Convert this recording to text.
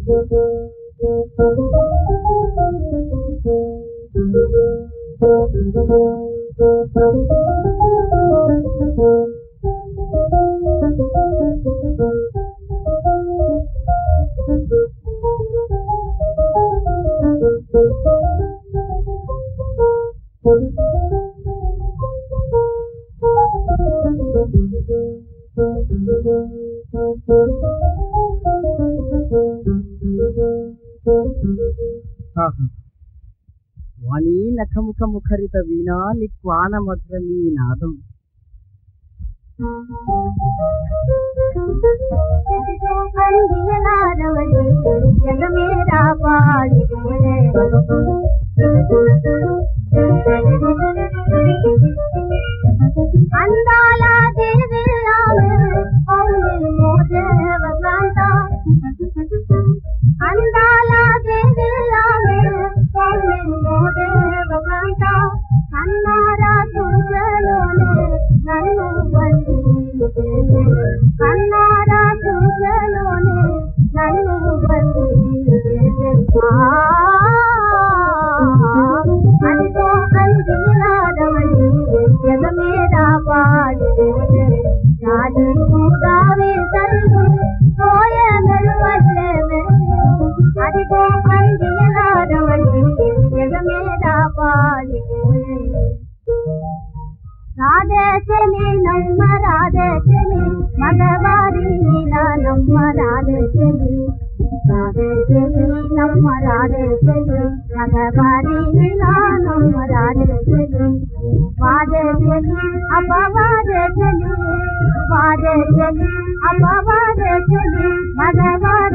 వాణి నఖముఖ ముఖరిత వీణా నిక్వాన మధురమీ నాదం అందాల దేవి అందాల దేవి కన్నారా చూచలోనే నన్ను బందీ కన్నారా చూచలోనే నన్ను బందీ అదిగో అందినాదమణి జగ మీద పాడి జాలి చూడావే తల్లి పోయే మెరువల్లే మెరుగు అదిగో అందినాదమణి జగ మీద పాడి రాధే చలి నమ్మ రాధే చలి మగవారి నీలా నమ్మ రాధే చలి రాధే చలి నమ్మ రాధే చలి మగవారి నీలా నమ్మ రాధే చలి వాదే చలి అపవాదే చలి వాదే చలి అపవాదే చలి మగవారి